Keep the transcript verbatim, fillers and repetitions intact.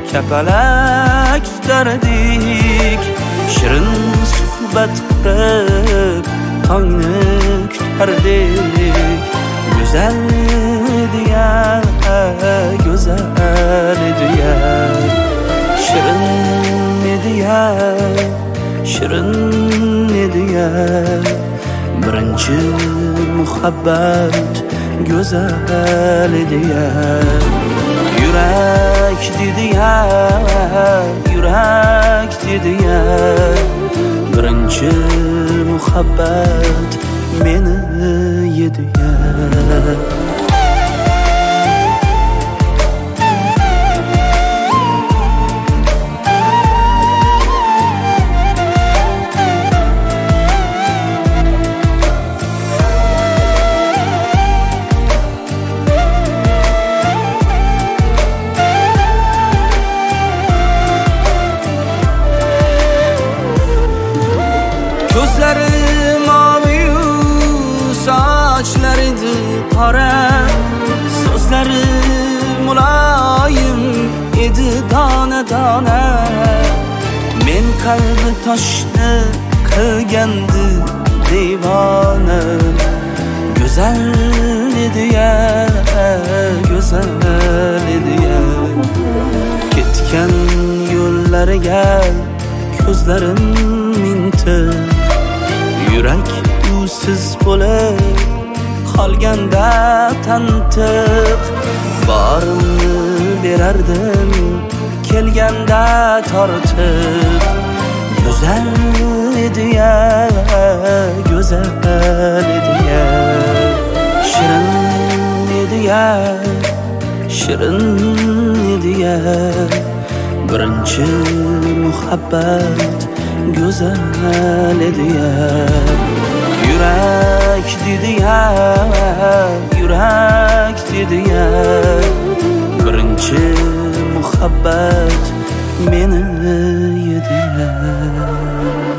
kapalak tutardik, shirin suhbat qurib tongni kutardik. Go'zal edi-ya, go'zal edi-ya, shirin edi-ya, shirin edi-ya. Birinchi muhabbat go'zal edi-ya. Yurak dedi-ya, yurak dedi-ya. Birinchi muhabbat meni yedi-ya. Gözleri mavi, saçları qora, sözleri mulayim edi dona dona. Men qalbi toshni qilgandi devona. Go'zal edi-ya, go'zal edi-ya. Ketgan yo'llariga ko'zlarim mintir, yurak usiz bo'lib qolganda tantiq. Borimni berardim kelganda tortib. Go'zal edi-ya, go'zal edi-ya, shirin edi-ya, shirin edi-ya. Birinchi muhabbat go'zal edi-ya. Yurak dedi-ya, yurak dedi-ya. Birinchi muhabbat meni yedi-ya.